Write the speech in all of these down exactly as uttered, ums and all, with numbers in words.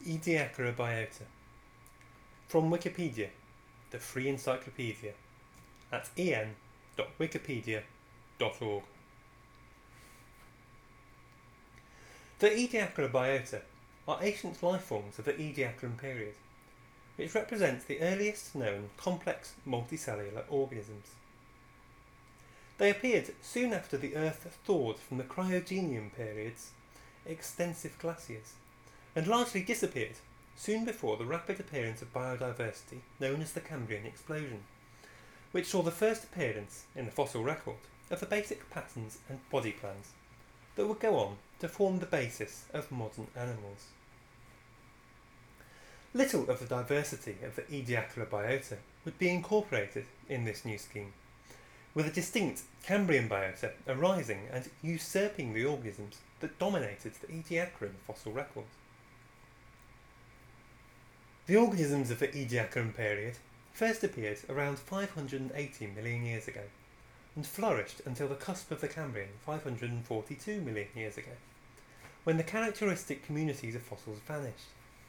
Ediacara biota. From Wikipedia, the free encyclopedia, at en dot wikipedia dot org. The Ediacara biota are ancient life forms of the Ediacaran period, which represents the earliest known complex multicellular organisms. They appeared soon after the Earth thawed from the Cryogenian period's extensive glaciers, and largely disappeared soon before the rapid appearance of biodiversity known as the Cambrian explosion, which saw the first appearance in the fossil record of the basic patterns and body plans that would go on to form the basis of modern animals. Little of the diversity of the Ediacara biota would be incorporated in this new scheme, with a distinct Cambrian biota arising and usurping the organisms that dominated the Ediacaran fossil record. The organisms of the Ediacaran period first appeared around five hundred eighty million years ago, and flourished until the cusp of the Cambrian five hundred forty-two million years ago, when the characteristic communities of fossils vanished.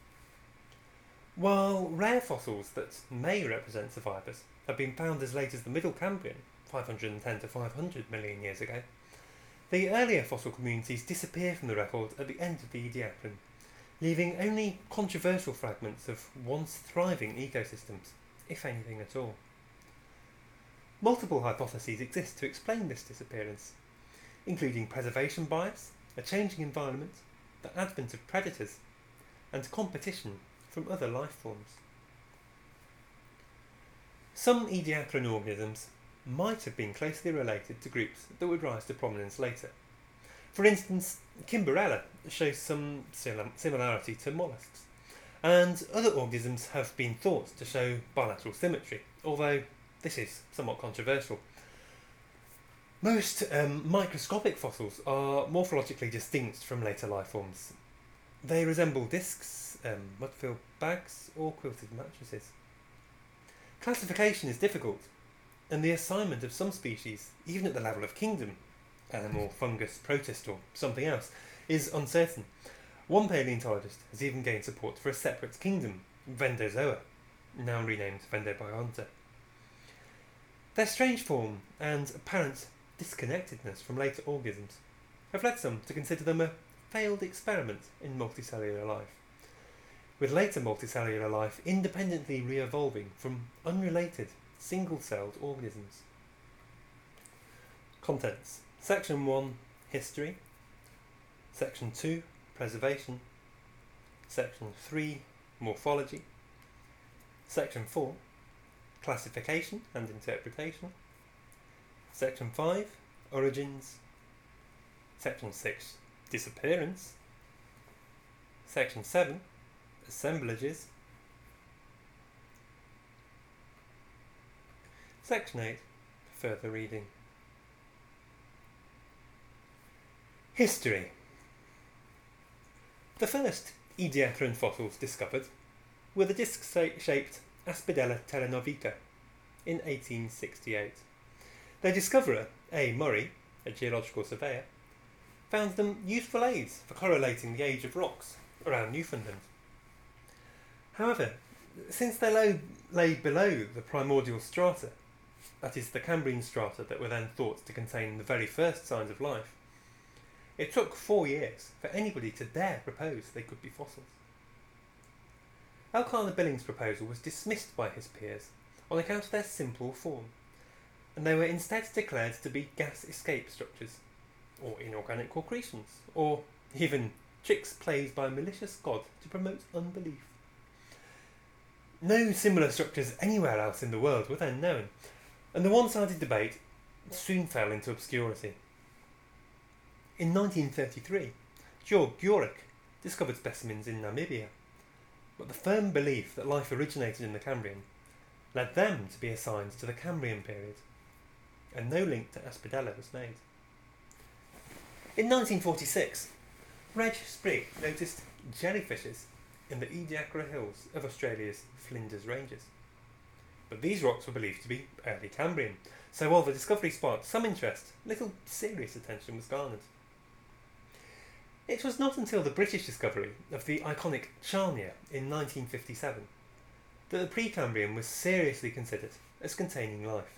While rare fossils that may represent survivors have been found as late as the Middle Cambrian, five hundred ten to five hundred million years ago, the earlier fossil communities disappear from the record at the end of the Ediacaran, leaving only controversial fragments of once thriving ecosystems, if anything at all. Multiple hypotheses exist to explain this disappearance, including preservation bias, a changing environment, the advent of predators, and competition from other life forms. Some Ediacaran organisms might have been closely related to groups that would rise to prominence later. For instance, Kimberella shows some similarity to mollusks, and other organisms have been thought to show bilateral symmetry, although this is somewhat controversial. Most um, microscopic fossils are morphologically distinct from later life forms. They resemble discs, um, mud-filled bags, or quilted mattresses. Classification is difficult, and the assignment of some species, even at the level of kingdom, animal, fungus, protist, or something else, is uncertain. One paleontologist has even gained support for a separate kingdom, Vendozoa, now renamed Vendobionta. Their strange form and apparent disconnectedness from later organisms have led some to consider them a failed experiment in multicellular life, with later multicellular life independently re-evolving from unrelated single-celled organisms. Contents: Section one, History. Section two, Preservation. Section three, Morphology. Section four, Classification and Interpretation. Section five, Origins. Section six, Disappearance. Section seven, Assemblages. Section eight, Further reading. History. The first Ediacaran fossils discovered were the disc-shaped Aspidella telenovica in eighteen sixty-eight. Their discoverer, A. Murray, a geological surveyor, found them useful aids for correlating the age of rocks around Newfoundland. However, since they lay, lay below the primordial strata, that is, the Cambrian strata that were then thought to contain the very first signs of life, it took four years for anybody to dare propose they could be fossils. Elkanah Billings' proposal was dismissed by his peers on account of their simple form, and they were instead declared to be gas escape structures, or inorganic concretions, or even tricks played by a malicious god to promote unbelief. No similar structures anywhere else in the world were then known, and the one-sided debate soon fell into obscurity. In nineteen thirty-three, Georg Gjörik discovered specimens in Namibia, but the firm belief that life originated in the Cambrian led them to be assigned to the Cambrian period, and no link to Aspidella was made. In nineteen forty-six, Reg Sprigg noticed jellyfishes in the Ediacara Hills of Australia's Flinders Ranges. But these rocks were believed to be early Cambrian, so while the discovery sparked some interest, little serious attention was garnered. It was not until the British discovery of the iconic Charnia in nineteen fifty-seven that the Precambrian was seriously considered as containing life.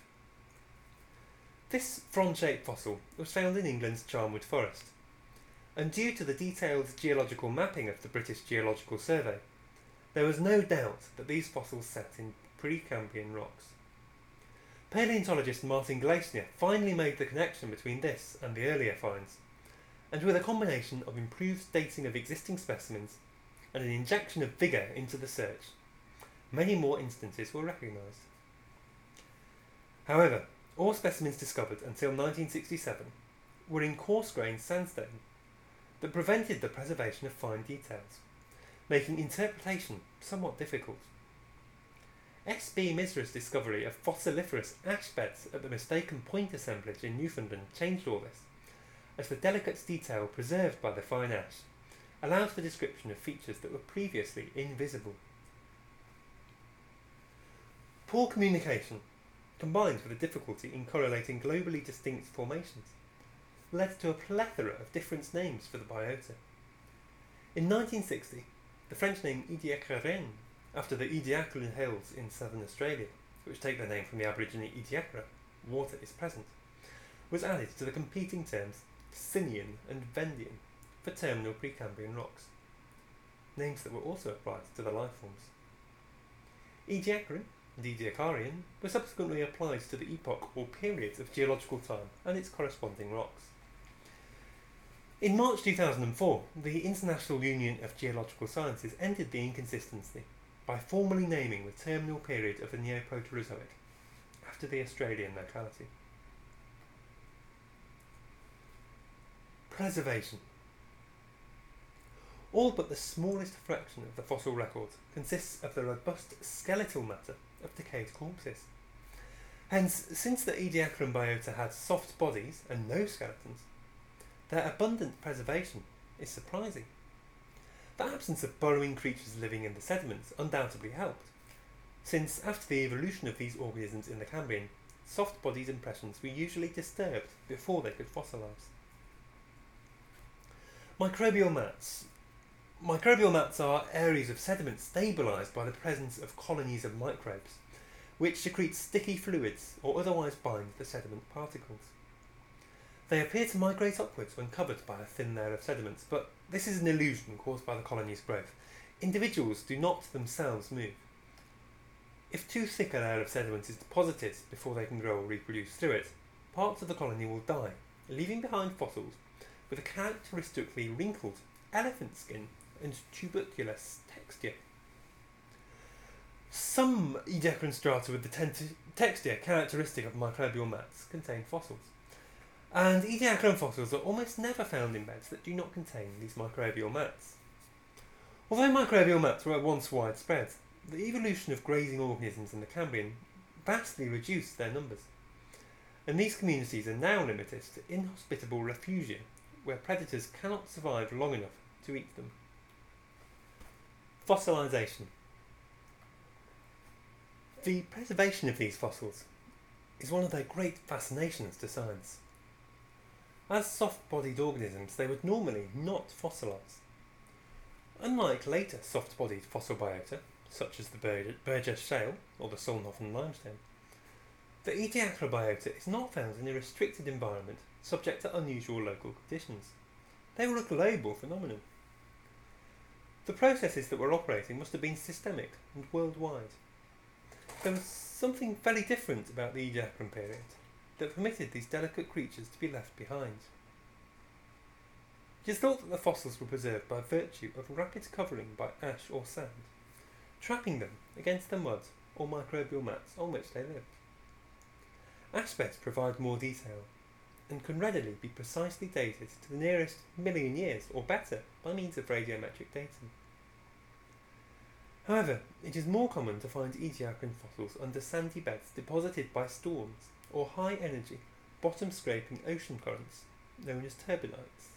This frond-shaped fossil was found in England's Charnwood Forest, and due to the detailed geological mapping of the British Geological Survey, there was no doubt that these fossils sat in Precambrian rocks. Paleontologist Martin Glaisner finally made the connection between this and the earlier finds, and with a combination of improved dating of existing specimens and an injection of vigour into the search, many more instances were recognised. However, all specimens discovered until nineteen sixty-seven were in coarse-grained sandstone that prevented the preservation of fine details, making interpretation somewhat difficult. S B Misra's discovery of fossiliferous ash beds at the mistaken point assemblage in Newfoundland changed all this, as the delicate detail preserved by the fine ash allowed for description of features that were previously invisible. Poor communication, combined with a difficulty in correlating globally distinct formations, led to a plethora of different names for the biota. In nineteen sixty, the French name Ediacaran, after the Ediacaran Hills in southern Australia, which take their name from the Aborigine Ediacara, water is present, was added to the competing terms Sinian and Vendian for terminal Precambrian rocks, names that were also applied to the life forms. Ediacaran and Ediacarian were subsequently applied to the epoch or period of geological time and its corresponding rocks. In March two thousand four, the International Union of Geological Sciences ended the inconsistency by formally naming the terminal period of the Neoproterozoic after the Australian locality. Preservation. All but the smallest fraction of the fossil record consists of the robust skeletal matter of decayed corpses. Hence, since the Ediacaran biota had soft bodies and no skeletons, their abundant preservation is surprising. The absence of burrowing creatures living in the sediments undoubtedly helped, since after the evolution of these organisms in the Cambrian, soft bodies impressions were usually disturbed before they could fossilise. Microbial mats. Microbial mats are areas of sediment stabilised by the presence of colonies of microbes, which secrete sticky fluids or otherwise bind the sediment particles. They appear to migrate upwards when covered by a thin layer of sediments, but this is an illusion caused by the colony's growth. Individuals do not themselves move. If too thick a layer of sediment is deposited before they can grow or reproduce through it, parts of the colony will die, leaving behind fossils with a characteristically wrinkled elephant skin and tuberculous texture. Some Ediacaran strata with the ten- texture characteristic of microbial mats contain fossils, and Ediacaran fossils are almost never found in beds that do not contain these microbial mats. Although microbial mats were once widespread, the evolution of grazing organisms in the Cambrian vastly reduced their numbers, and these communities are now limited to inhospitable refugia where predators cannot survive long enough to eat them. Fossilisation. The preservation of these fossils is one of their great fascinations to science. As soft-bodied organisms, they would normally not fossilise. Unlike later soft-bodied fossil biota, such as the Bur- Burgess Shale or the Solnhofen limestone, the Ediacara biota is not found in a restricted environment subject to unusual local conditions. They were a global phenomenon. The processes that were operating must have been systemic and worldwide. There was something very different about the Ediacaran period that permitted these delicate creatures to be left behind. It is thought that the fossils were preserved by virtue of rapid covering by ash or sand, trapping them against the mud or microbial mats on which they lived. Ash beds provide more detail and can readily be precisely dated to the nearest million years or better by means of radiometric dating. However, it is more common to find Ediacaran fossils under sandy beds deposited by storms or high-energy, bottom-scraping ocean currents, known as turbidite.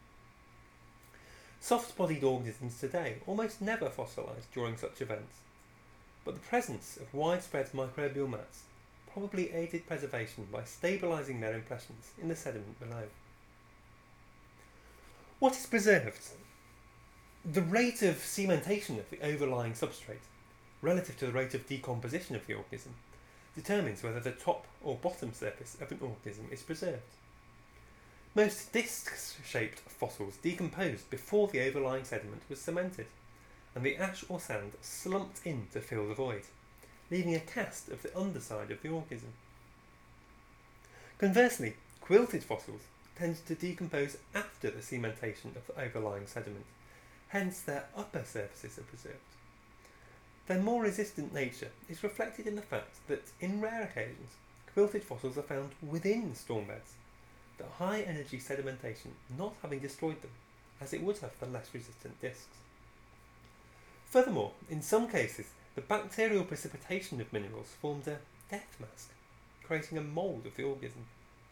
Soft-bodied organisms today almost never fossilise during such events, but the presence of widespread microbial mats probably aided preservation by stabilising their impressions in the sediment below. What is preserved? The rate of cementation of the overlying substrate, relative to the rate of decomposition of the organism, determines whether the top or bottom surface of an organism is preserved. Most disc-shaped fossils decomposed before the overlying sediment was cemented, and the ash or sand slumped in to fill the void, leaving a cast of the underside of the organism. Conversely, quilted fossils tend to decompose after the cementation of the overlying sediment, hence their upper surfaces are preserved. Their more resistant nature is reflected in the fact that, in rare occasions, quilted fossils are found within storm beds, the high energy sedimentation not having destroyed them, as it would have the less resistant discs. Furthermore, in some cases, the bacterial precipitation of minerals formed a death mask, creating a mould of the organism.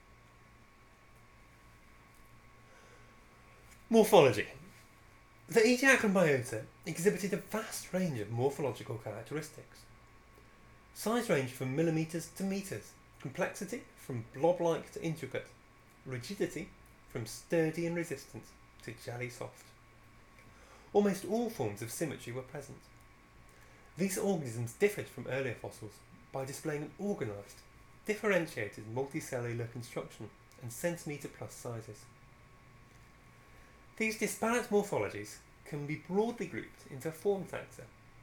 Morphology. The Ediacaran biota exhibited a vast range of morphological characteristics. Size ranged from millimetres to metres, complexity from blob-like to intricate, rigidity from sturdy and resistant to jelly soft. Almost all forms of symmetry were present. These organisms differed from earlier fossils by displaying an organised, differentiated multicellular construction and centimetre plus sizes. These disparate morphologies can be broadly grouped into form taxa.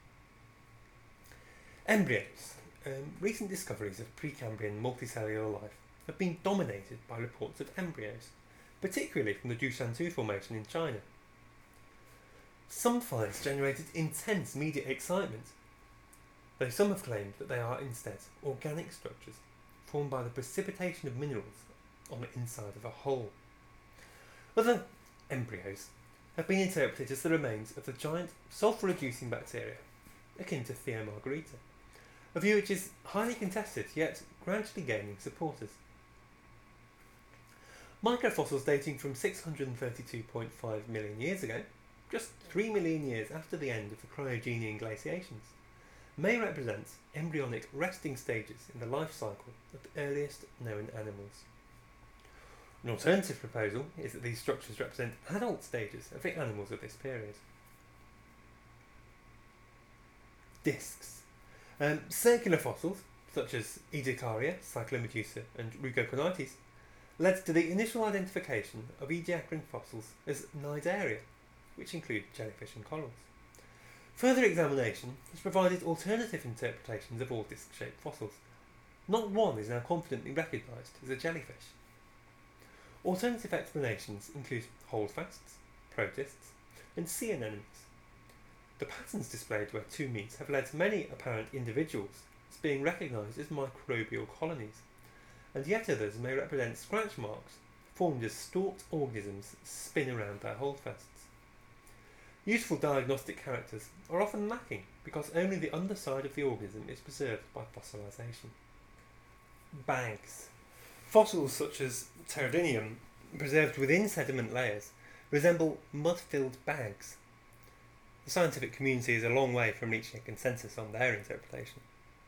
Embryos. Um, recent discoveries of Precambrian multicellular life have been dominated by reports of embryos, particularly from the Dushantu Formation in China. Some finds generated intense media excitement, though some have claimed that they are instead organic structures formed by the precipitation of minerals on the inside of a hole. Other embryos have been interpreted as the remains of the giant sulfur-reducing bacteria, akin to Theomargarita, a view which is highly contested yet gradually gaining supporters. Microfossils dating from six hundred thirty-two point five million years ago, just three million years after the end of the Cryogenian glaciations, may represent embryonic resting stages in the life cycle of the earliest known animals. An alternative proposal is that these structures represent adult stages of the animals of this period. Discs. Um, circular fossils, such as Ediacaria, Cyclomedusa and Rugoconites, led to the initial identification of Ediacaran fossils as Cnidaria, which include jellyfish and corals. Further examination has provided alternative interpretations of all disc-shaped fossils. Not one is now confidently recognised as a jellyfish. Alternative explanations include holdfasts, protists, and sea anemones. The patterns displayed where two meet have led to many apparent individuals as being recognised as microbial colonies, and yet others may represent scratch marks formed as stalked organisms spin around their holdfasts. Useful diagnostic characters are often lacking because only the underside of the organism is preserved by fossilisation. Bags. Fossils such as Pteridinium, preserved within sediment layers, resemble mud-filled bags. The scientific community is a long way from reaching a consensus on their interpretation.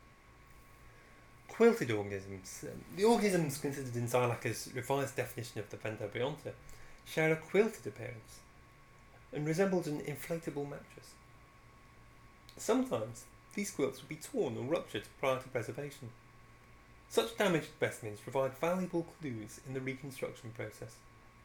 Quilted organisms. The organisms considered in Xylaca's revised definition of the Vendobionta share a quilted appearance and resembled an inflatable mattress. Sometimes these quilts would be torn or ruptured prior to preservation. Such damaged specimens provide valuable clues in the reconstruction process.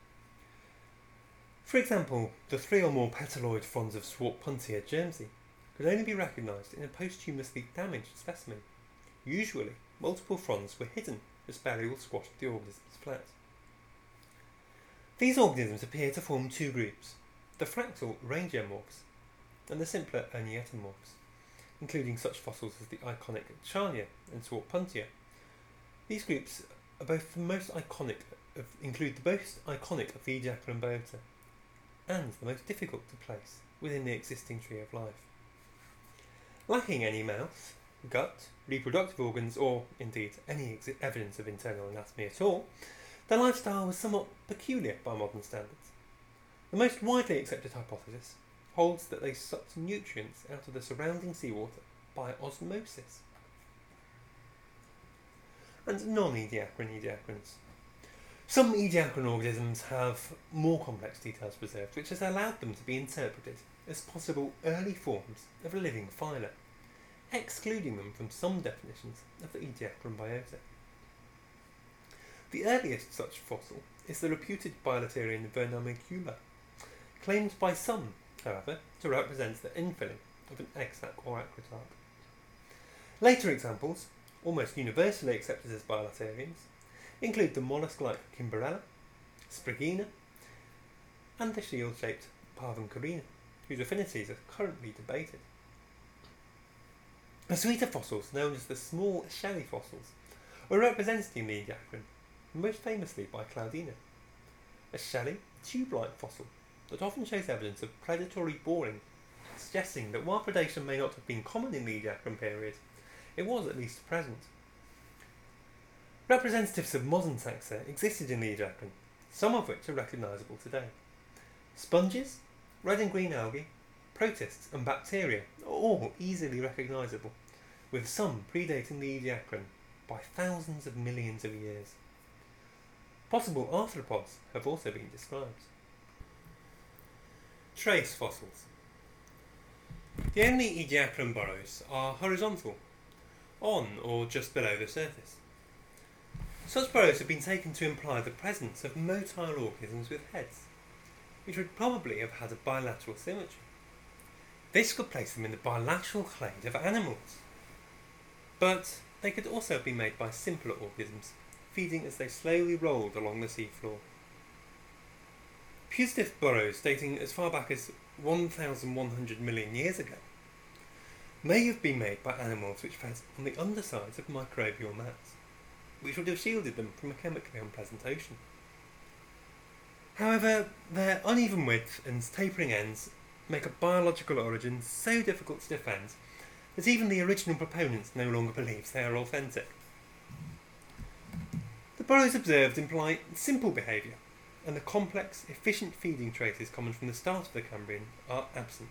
For example, the three or more petaloid fronds of Swartpuntia germsey could only be recognised in a posthumously damaged specimen. Usually, multiple fronds were hidden as burial squashed the organisms flat. These organisms appear to form two groups, the fractal rangeomorphs and the simpler ernietomorphs, including such fossils as the iconic Charnia and Swartpuntia. These groups are both the most iconic of, include the most iconic of the Ediacaran biota, and the most difficult to place within the existing tree of life. Lacking any mouth, gut, reproductive organs, or indeed any ex- evidence of internal anatomy at all, their lifestyle was somewhat peculiar by modern standards. The most widely accepted hypothesis holds that they sucked nutrients out of the surrounding seawater by osmosis. And non-Ediacaran Ediacarans. Some Ediacaran organisms have more complex details preserved, which has allowed them to be interpreted as possible early forms of a living phyla, excluding them from some definitions of the Ediacaran biota. The earliest such fossil is the reputed bilaterian Vernamicula, claimed by some, however, to represent the infilling of an egg sac or acrotarp. Later examples, almost universally accepted as bilaterians, include the mollusk-like Kimberella, Sprigina, and the shield-shaped Parvuncorina, whose affinities are currently debated. The suite of fossils, known as the small shelly fossils, are represented in the Ediacaran, most famously by Claudina, a shelly, tube-like fossil that often shows evidence of predatory boring, suggesting that while predation may not have been common in the Ediacaran period, it was at least present. Representatives of modern taxa existed in the Ediacaran, some of which are recognisable today. Sponges, red and green algae, protists and bacteria are all easily recognisable, with some predating the Ediacaran by thousands of millions of years. Possible arthropods have also been described. Trace fossils. The only Ediacaran burrows are horizontal, on or just below the surface. Such burrows have been taken to imply the presence of motile organisms with heads, which would probably have had a bilateral symmetry. This could place them in the bilateral clade of animals. But they could also be made by simpler organisms, feeding as they slowly rolled along the seafloor. Putative burrows dating as far back as one thousand one hundred million years ago may have been made by animals which fed on the undersides of microbial mats, which would have shielded them from a chemically unpleasant ocean. However, their uneven width and tapering ends make a biological origin so difficult to defend that even the original proponents no longer believe they are authentic. The burrows observed imply simple behaviour, and the complex, efficient feeding traces common from the start of the Cambrian are absent.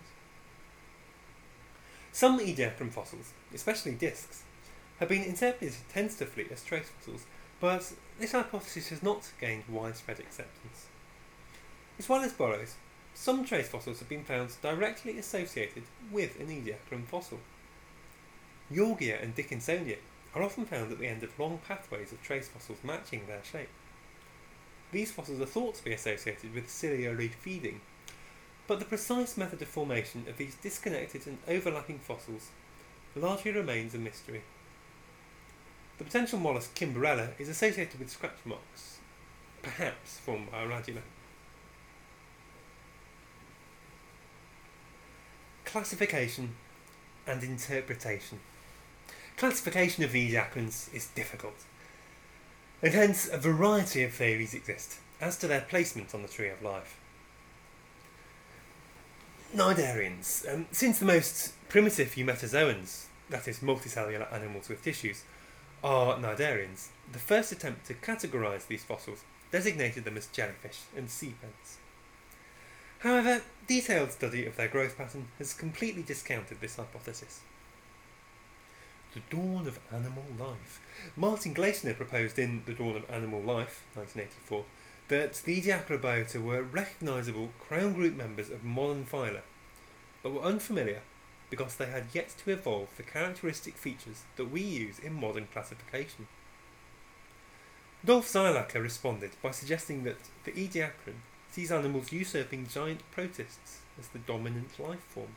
Some Ediacaran fossils, especially discs, have been interpreted tentatively as trace fossils, but this hypothesis has not gained widespread acceptance. As well as burrows, some trace fossils have been found directly associated with an Ediacaran fossil. Yorgia and Dickinsonia are often found at the end of long pathways of trace fossils matching their shape. These fossils are thought to be associated with ciliary feeding, but the precise method of formation of these disconnected and overlapping fossils largely remains a mystery. The potential mollusk Kimberella is associated with scratch marks, perhaps formed by a radula. Classification and interpretation. Classification of the Ediacarans is difficult, and hence a variety of theories exist as to their placement on the tree of life. Cnidarians. Um, since the most primitive eumetazoans, that is multicellular animals with tissues, are cnidarians, the first attempt to categorise these fossils designated them as jellyfish and sea plants. However, detailed study of their growth pattern has completely discounted this hypothesis. The Dawn of Animal Life. Martin Gleisner proposed in The Dawn of Animal Life, nineteen eighty-four, that the Ediacara biota were recognisable crown group members of modern phyla, but were unfamiliar because they had yet to evolve the characteristic features that we use in modern classification. Dolf Zeilacher responded by suggesting that the Ediacaran sees animals usurping giant protists as the dominant life form.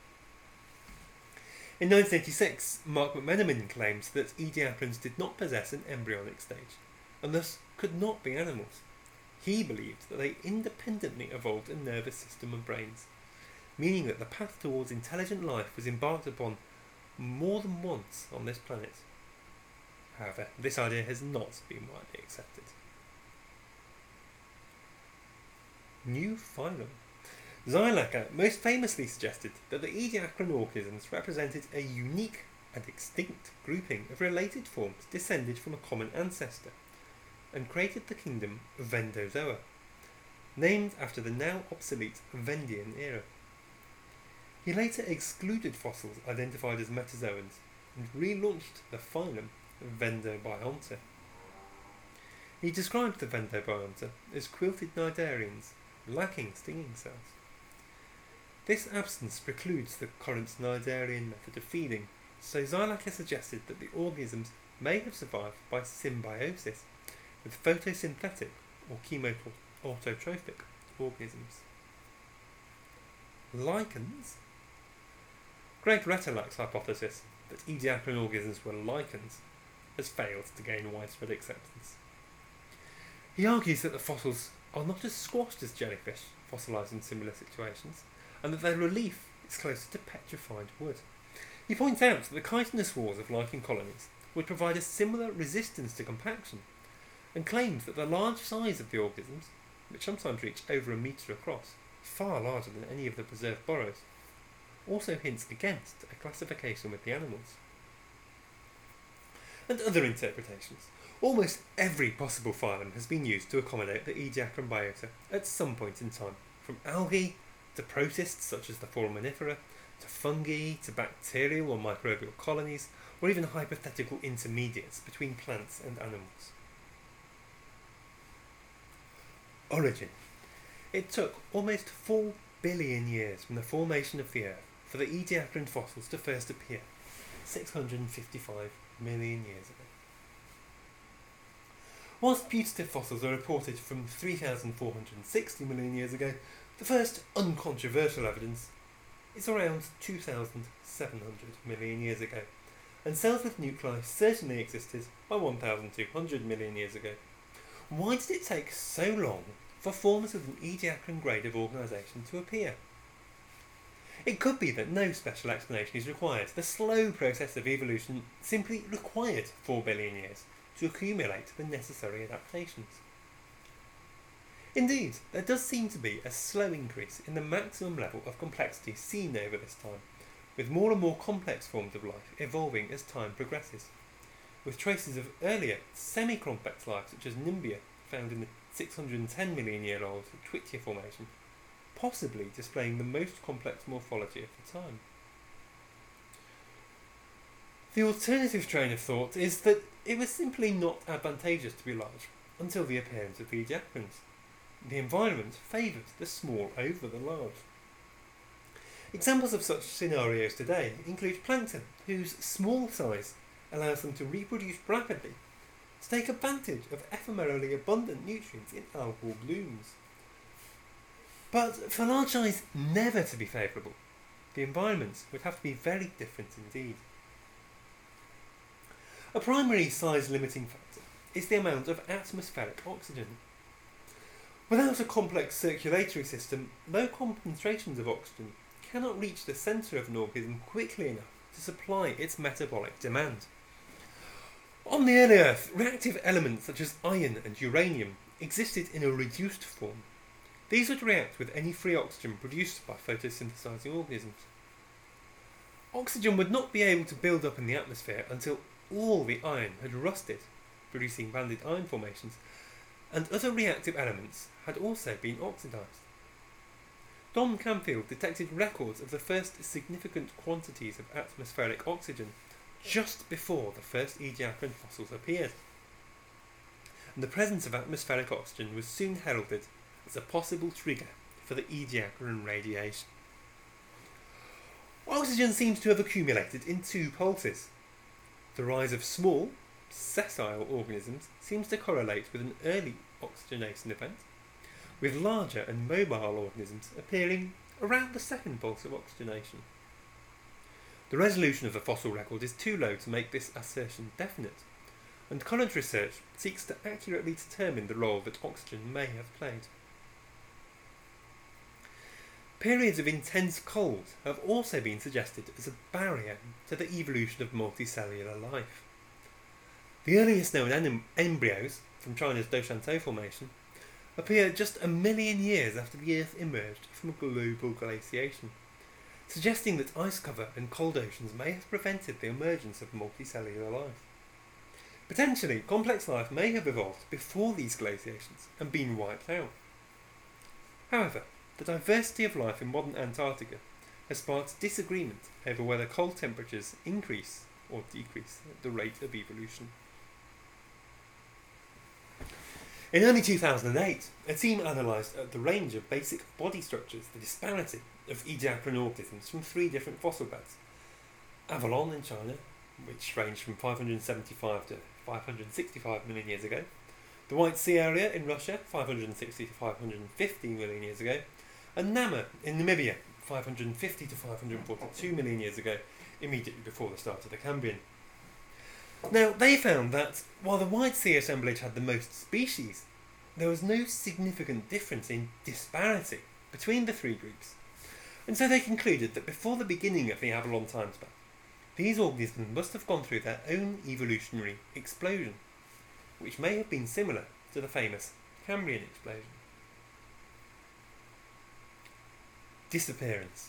In nineteen eighty-six, Mark McMenamin claimed that Ediacarans did not possess an embryonic stage, and thus could not be animals. He believed that they independently evolved a nervous system and brains, meaning that the path towards intelligent life was embarked upon more than once on this planet. However, this idea has not been widely accepted. New phylum. Zeilacher most famously suggested that the Ediacaran organisms represented a unique and extinct grouping of related forms descended from a common ancestor, and created the kingdom of Vendozoa, named after the now obsolete Vendian era. He later excluded fossils identified as metazoans and relaunched the phylum Vendobionta. He described the Vendobiota as quilted cnidarians, lacking stinging cells. This absence precludes the current cnidarian method of feeding, so Zylacker suggested that the organisms may have survived by symbiosis with photosynthetic or chemoautotrophic organisms. Lichens? Greg Retalac's hypothesis that Ediacaran organisms were lichens has failed to gain widespread acceptance. He argues that the fossils are not as squashed as jellyfish, fossilised in similar situations, and that their relief is closer to petrified wood. He points out that the chitinous walls of lichen colonies would provide a similar resistance to compaction, and claims that the large size of the organisms, which sometimes reach over a metre across, far larger than any of the preserved burrows, also hints against a classification with the animals. And other interpretations. Almost every possible phylum has been used to accommodate the Ediacaran biota at some point in time, from algae to protists such as the foraminifera, to fungi, to bacterial or microbial colonies, or even hypothetical intermediates between plants and animals. Origin. It took almost four billion years from the formation of the Earth for the Ediacaran fossils to first appear, six hundred fifty-five million years ago. Whilst putative fossils are reported from three thousand four hundred sixty million years ago, the first uncontroversial evidence is around two thousand seven hundred million years ago, and cells with nuclei certainly existed by one thousand two hundred million years ago. Why did it take so long for forms with an Ediacaran grade of organisation to appear? It could be that no special explanation is required. The slow process of evolution simply required four billion years to accumulate the necessary adaptations. Indeed, there does seem to be a slow increase in the maximum level of complexity seen over this time, with more and more complex forms of life evolving as time progresses, with traces of earlier semi-complex life such as Nimbia, found in the six hundred ten million year old Twitia formation, possibly displaying the most complex morphology of the time. The alternative train of thought is that it was simply not advantageous to be large until the appearance of the Ediacarans. The environment favoured the small over the large. Examples of such scenarios today include plankton, whose small size allows them to reproduce rapidly, to take advantage of ephemerally abundant nutrients in algal blooms. But for large size never to be favourable, the environments would have to be very different indeed. A primary size limiting factor is the amount of atmospheric oxygen. Without a complex circulatory system, low concentrations of oxygen cannot reach the centre of an organism quickly enough to supply its metabolic demand. On the early Earth, reactive elements such as iron and uranium existed in a reduced form. These would react with any free oxygen produced by photosynthesizing organisms. Oxygen would not be able to build up in the atmosphere until all the iron had rusted, producing banded iron formations, and other reactive elements had also been oxidized. Don Camfield detected records of the first significant quantities of atmospheric oxygen just before the first Ediacaran fossils appeared, and the presence of atmospheric oxygen was soon heralded as a possible trigger for the Ediacaran radiation. Oxygen seems to have accumulated in two pulses. The rise of small, sessile organisms seems to correlate with an early oxygenation event, with larger and mobile organisms appearing around the second pulse of oxygenation. The resolution of the fossil record is too low to make this assertion definite, and current research seeks to accurately determine the role that oxygen may have played. Periods of intense cold have also been suggested as a barrier to the evolution of multicellular life. The earliest known em- embryos from China's Doshantou Formation appear just a million years after the Earth emerged from global glaciation, suggesting that ice cover and cold oceans may have prevented the emergence of multicellular life. Potentially, complex life may have evolved before these glaciations and been wiped out. However, the diversity of life in modern Antarctica has sparked disagreement over whether cold temperatures increase or decrease the rate of evolution. In early two thousand eight, a team analysed the range of basic body structures, the disparity of Ediacaran organisms from three different fossil beds. Avalon in China, which ranged from five hundred seventy-five to five hundred sixty-five million years ago, the White Sea area in Russia, five hundred sixty to five hundred fifty million years ago, and Nama in Namibia, five hundred fifty to five hundred forty-two million years ago, immediately before the start of the Cambrian. Now, they found that while the White Sea assemblage had the most species, there was no significant difference in disparity between the three groups, and so they concluded that before the beginning of the Avalon timespan, these organisms must have gone through their own evolutionary explosion, which may have been similar to the famous Cambrian explosion. Disappearance.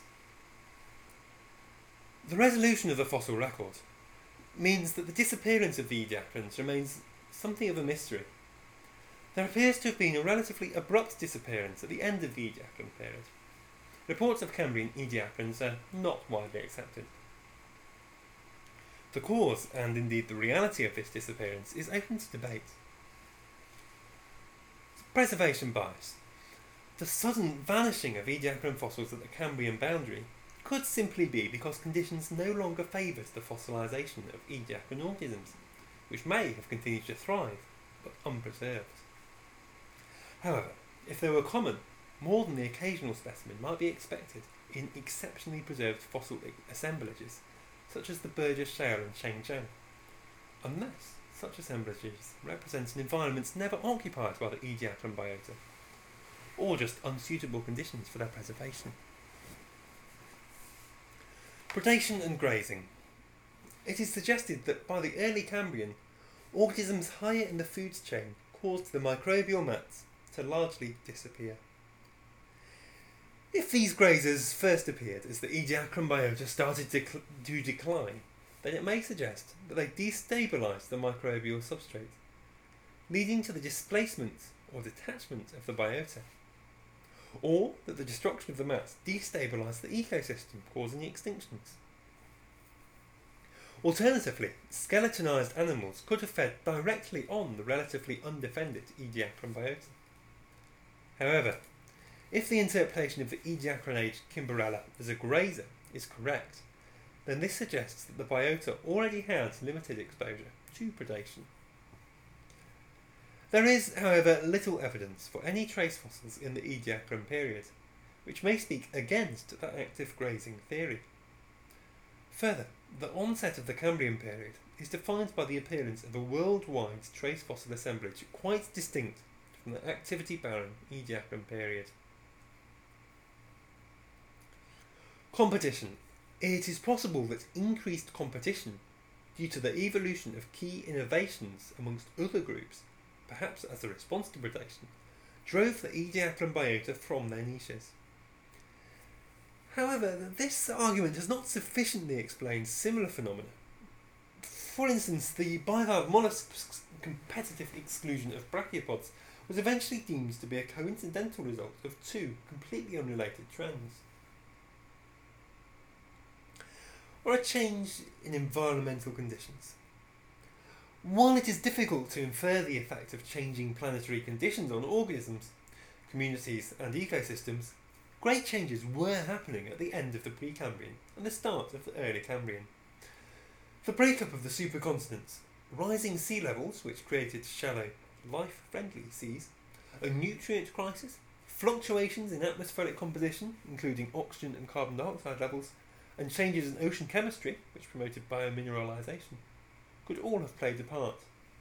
The resolution of the fossil record means that the disappearance of the Ediacarans remains something of a mystery. There appears to have been a relatively abrupt disappearance at the end of the Ediacaran period. Reports of Cambrian Ediacarans are not widely accepted. The cause, and indeed the reality of this disappearance, is open to debate. Preservation bias. The sudden vanishing of Ediacaran fossils at the Cambrian boundary could simply be because conditions no longer favoured the fossilisation of Ediacaran organisms, which may have continued to thrive, but unpreserved. However, if they were common, more than the occasional specimen might be expected in exceptionally preserved fossil assemblages, such as the Burgess Shale in Shenzhen, unless such assemblages represent environments never occupied by the Ediacaran biota, or just unsuitable conditions for their preservation. Predation and grazing. It is suggested that by the early Cambrian, organisms higher in the food chain caused the microbial mats to largely disappear. If these grazers first appeared as the Ediacaran biota started to, cl- to decline, then it may suggest that they destabilised the microbial substrate, leading to the displacement or detachment of the biota, or that the destruction of the mats destabilised the ecosystem, causing extinctions. Alternatively, skeletonized animals could have fed directly on the relatively undefended Ediacaran biota. However, if the interpretation of the Ediacaran age Kimberella as a grazer is correct, then this suggests that the biota already had limited exposure to predation. There is, however, little evidence for any trace fossils in the Ediacaran period, which may speak against that active grazing theory. Further, the onset of the Cambrian period is defined by the appearance of a worldwide trace fossil assemblage quite distinct from the activity-barren Ediacaran period. Competition. It is possible that increased competition, due to the evolution of key innovations amongst other groups, perhaps as a response to predation, drove the Ediacaran biota from their niches. However, this argument does not sufficiently explain similar phenomena. For instance, the bivalve mollusk's competitive exclusion of brachiopods was eventually deemed to be a coincidental result of two completely unrelated trends. Or a change in environmental conditions. While it is difficult to infer the effect of changing planetary conditions on organisms, communities and ecosystems, great changes were happening at the end of the Precambrian and the start of the early Cambrian. The breakup of the supercontinents, rising sea levels which created shallow, life-friendly seas, a nutrient crisis, fluctuations in atmospheric composition, including oxygen and carbon dioxide levels, and changes in ocean chemistry, which promoted biomineralisation, could all have played a part.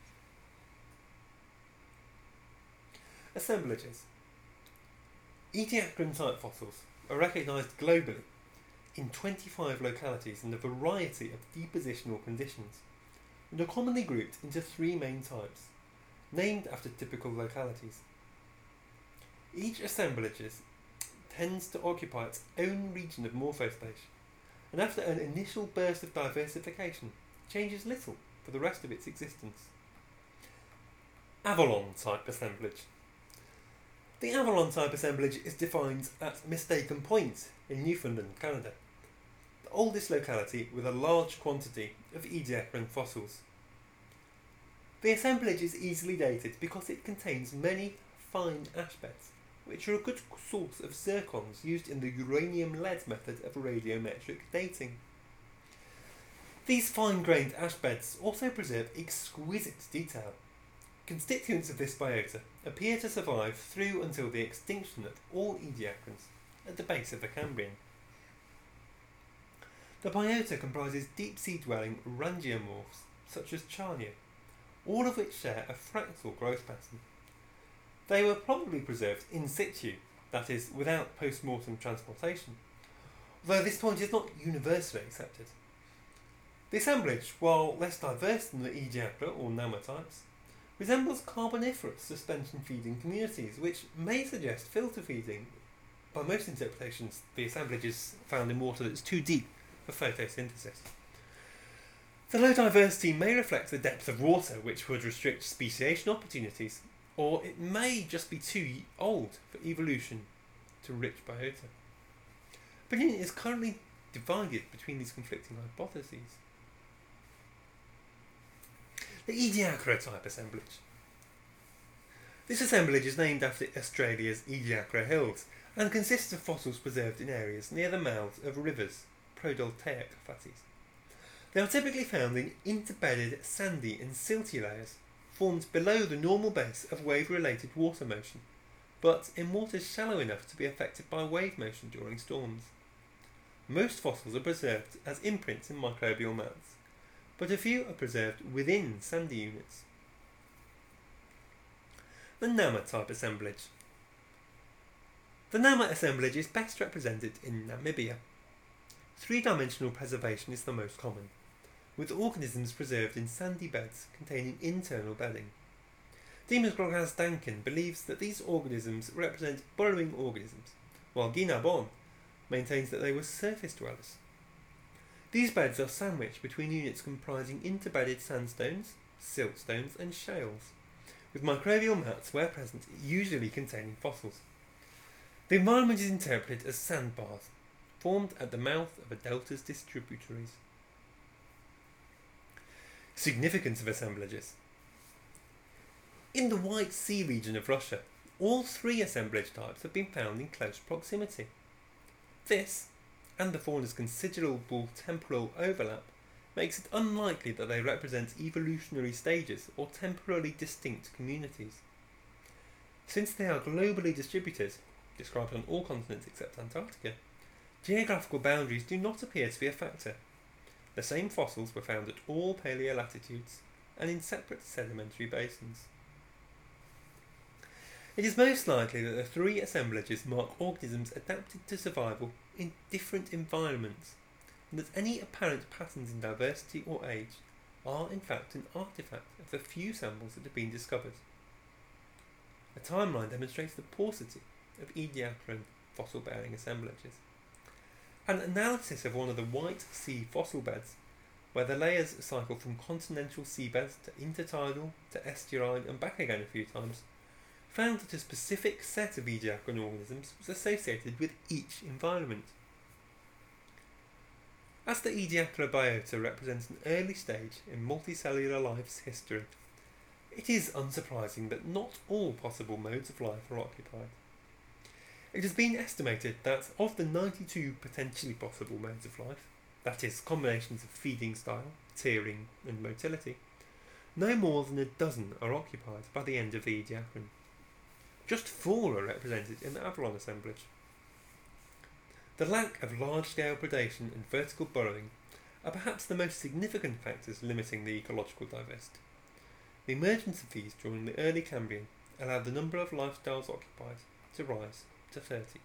Assemblages. Ediacaran type fossils are recognised globally in twenty-five localities in a variety of depositional conditions, and are commonly grouped into three main types, named after typical localities. Each assemblage tends to occupy its own region of morphospace, and after an initial burst of diversification, changes little for the rest of its existence. Avalon type assemblage. The Avalon type assemblage is defined at Mistaken Point in Newfoundland, Canada, the oldest locality with a large quantity of Ediacaran fossils. The assemblage is easily dated because it contains many fine ash beds, which are a good source of zircons used in the uranium-lead method of radiometric dating. These fine-grained ash beds also preserve exquisite detail. Constituents of this biota appear to survive through until the extinction of all ediacarans at the base of the Cambrian. The biota comprises deep-sea dwelling rangiomorphs such as Charnia, all of which share a fractal growth pattern. They were probably preserved in situ, that is, without post-mortem transportation, though this point is not universally accepted. The assemblage, while less diverse than the Ediacara or Nama types, resembles carboniferous suspension-feeding communities, which may suggest filter feeding. By most interpretations, the assemblage is found in water that is too deep for photosynthesis. The low diversity may reflect the depth of water, which would restrict speciation opportunities, or it may just be too old for evolution to rich biota. Opinion is currently divided between these conflicting hypotheses. The Ediacara type assemblage. This assemblage is named after Australia's Ediacara Hills and consists of fossils preserved in areas near the mouths of rivers, prodeltaic facies. They are typically found in interbedded sandy and silty layers, formed below the normal base of wave-related water motion, but in waters shallow enough to be affected by wave motion during storms. Most fossils are preserved as imprints in microbial mats, but a few are preserved within sandy units. The Nama type assemblage. The Nama assemblage is best represented in Namibia. Three-dimensional preservation is the most common, with organisms preserved in sandy beds containing internal bedding. Dimas Grogas-Danken believes that these organisms represent burrowing organisms, while Guy Narbonne maintains that they were surface dwellers. These beds are sandwiched between units comprising interbedded sandstones, siltstones and shales, with microbial mats where present usually containing fossils. The environment is interpreted as sandbars, formed at the mouth of a delta's distributaries. Significance of assemblages. In the White Sea region of Russia, all three assemblage types have been found in close proximity. This, and the fauna's considerable temporal overlap, makes it unlikely that they represent evolutionary stages or temporally distinct communities. Since they are globally distributed, described on all continents except Antarctica, geographical boundaries do not appear to be a factor. The same fossils were found at all paleolatitudes and in separate sedimentary basins. It is most likely that the three assemblages mark organisms adapted to survival in different environments, and that any apparent patterns in diversity or age are in fact an artifact of the few samples that have been discovered. A timeline demonstrates the paucity of Ediacaran fossil-bearing assemblages. An analysis of one of the White Sea fossil beds, where the layers cycle from continental seabeds to intertidal to estuarine and back again a few times, found that a specific set of Ediacaran organisms was associated with each environment. As the Ediacara biota represents an early stage in multicellular life's history, it is unsurprising that not all possible modes of life are occupied. It has been estimated that of the ninety-two potentially possible modes of life, that is, combinations of feeding style, tearing and motility, no more than a dozen are occupied by the end of the Ediacaran. Just four are represented in the Avalon assemblage. The lack of large-scale predation and vertical burrowing are perhaps the most significant factors limiting the ecological diversity. The emergence of these during the early Cambrian allowed the number of lifestyles occupied to rise to thirty.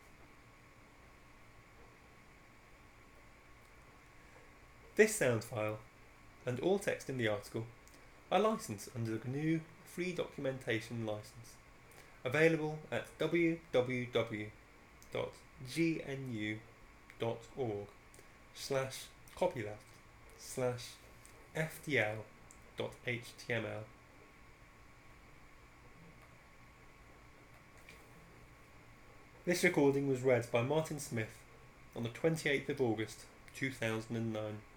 This sound file, and all text in the article, are licensed under the G N U Free Documentation License, available at w w w dot g n u dot org slash copyleft slash f d l dot h t m l. This recording was read by Martin Smith on the twenty-eighth of August two thousand nine.